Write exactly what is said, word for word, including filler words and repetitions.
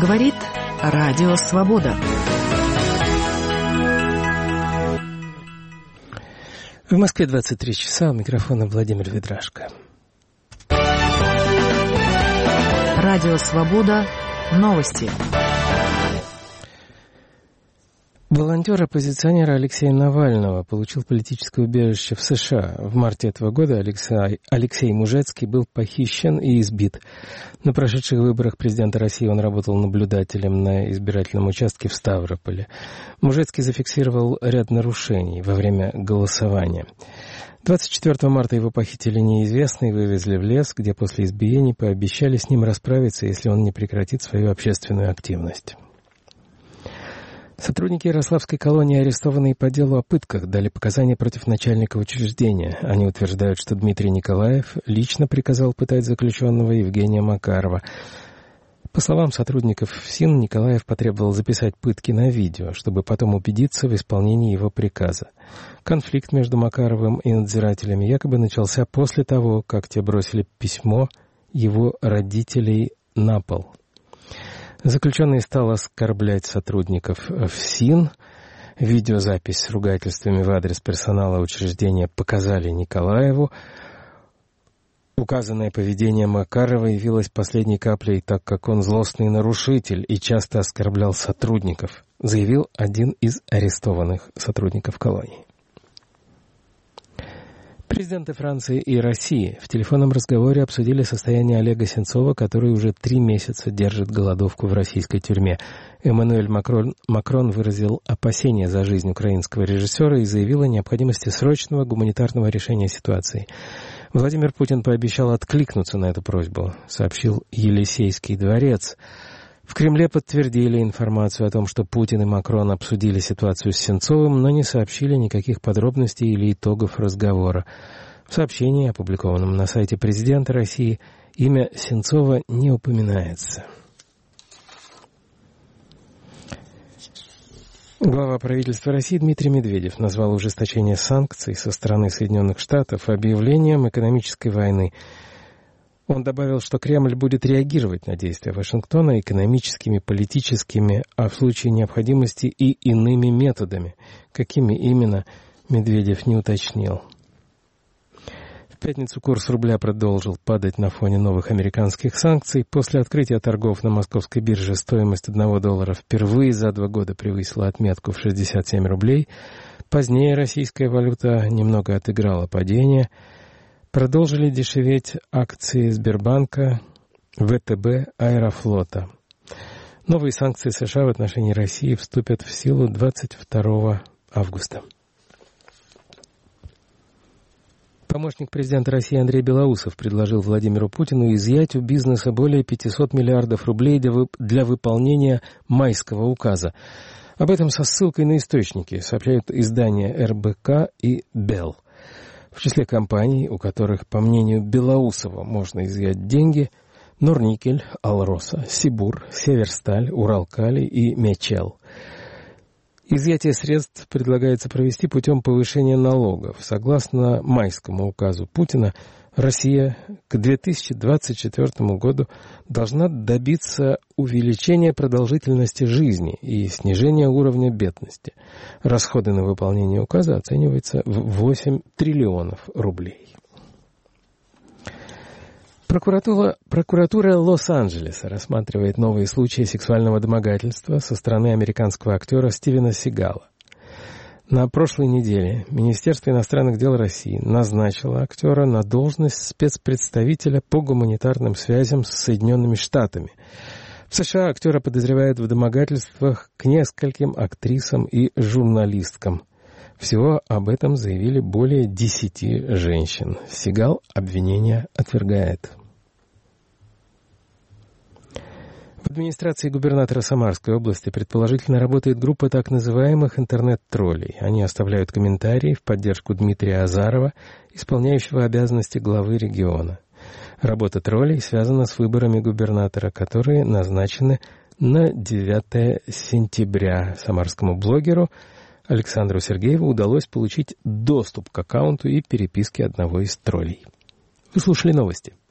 Говорит Радио Свобода. В Москве двадцать три часа, у микрофона Владимир Ведрашко. Радио Свобода. Новости. Волонтер оппозиционера Навального получил политическое убежище в США. В марте этого года Алексей, Алексей Мужецкий был похищен и избит. На прошедших выборах президента России он работал наблюдателем на избирательном участке в Ставрополе. Мужецкий зафиксировал ряд нарушений во время голосования. двадцать четвёртого марта его похитили неизвестные и вывезли в лес, где после избиений пообещали с ним расправиться, если он не прекратит свою общественную активность. Сотрудники Ярославской колонии, арестованные по делу о пытках, дали показания против начальника учреждения. Они утверждают, что Дмитрий Николаев лично приказал пытать заключенного Евгения Макарова. По словам сотрудников ФСИН, Николаев потребовал записать пытки на видео, чтобы потом убедиться в исполнении его приказа. Конфликт между Макаровым и надзирателями якобы начался после того, как те бросили письмо его родителей на пол. Заключенный стал оскорблять сотрудников ФСИН. Видеозапись с ругательствами в адрес персонала учреждения показали Николаеву. Указанное поведение Макарова явилось последней каплей, так как он злостный нарушитель и часто оскорблял сотрудников, заявил один из арестованных сотрудников колонии. Президенты Франции и России в телефонном разговоре обсудили состояние Олега Сенцова, который уже три месяца держит голодовку в российской тюрьме. Эммануэль Макрон, Макрон выразил опасения за жизнь украинского режиссера и заявил о необходимости срочного гуманитарного решения ситуации. Владимир Путин пообещал откликнуться на эту просьбу, сообщил Елисейский дворец. В Кремле подтвердили информацию о том, что Путин и Макрон обсудили ситуацию с Сенцовым, но не сообщили никаких подробностей или итогов разговора. В сообщении, опубликованном на сайте президента России, имя Сенцова не упоминается. Глава правительства России Дмитрий Медведев назвал ужесточение санкций со стороны Соединенных Штатов объявлением экономической войны. Он добавил, что Кремль будет реагировать на действия Вашингтона экономическими, политическими, а в случае необходимости и иными методами. Какими именно, Медведев не уточнил. В пятницу курс рубля продолжил падать на фоне новых американских санкций. После открытия торгов на московской бирже стоимость одного доллара впервые за два года превысила отметку в шестьдесят семь рублей. Позднее российская валюта немного отыграла падение. Продолжили дешеветь акции Сбербанка, ВТБ, Аэрофлота. Новые санкции США в отношении России вступят в силу двадцать второго августа. Помощник президента России Андрей Белоусов предложил Владимиру Путину изъять у бизнеса более пятьсот миллиардов рублей для выполнения майского указа. Об этом со ссылкой на источники сообщают издания эр бэ ка и Белл. В числе компаний, у которых, по мнению Белоусова, можно изъять деньги, Норникель, Алроса, Сибур, Северсталь, Уралкалий и Мечел. Изъятие средств предлагается провести путем повышения налогов. Согласно майскому указу Путина, Россия к две тысячи двадцать четвёртому году должна добиться увеличения продолжительности жизни и снижения уровня бедности. Расходы на выполнение указа оцениваются в восемь триллионов рублей. Прокуратура, прокуратура Лос-Анджелеса рассматривает новые случаи сексуального домогательства со стороны американского актера Стивена Сигала. На прошлой неделе Министерство иностранных дел России назначило актера на должность спецпредставителя по гуманитарным связям с Соединенными Штатами. В США актера подозревают в домогательствах к нескольким актрисам и журналисткам. Всего об этом заявили более десяти женщин. Сигал обвинения отвергает. В администрации губернатора Самарской области предположительно работает группа так называемых интернет-троллей. Они оставляют комментарии в поддержку Дмитрия Азарова, исполняющего обязанности главы региона. Работа троллей связана с выборами губернатора, которые назначены на девятое сентября. Самарскому блогеру Александру Сергееву удалось получить доступ к аккаунту и переписке одного из троллей. Вы слушали новости.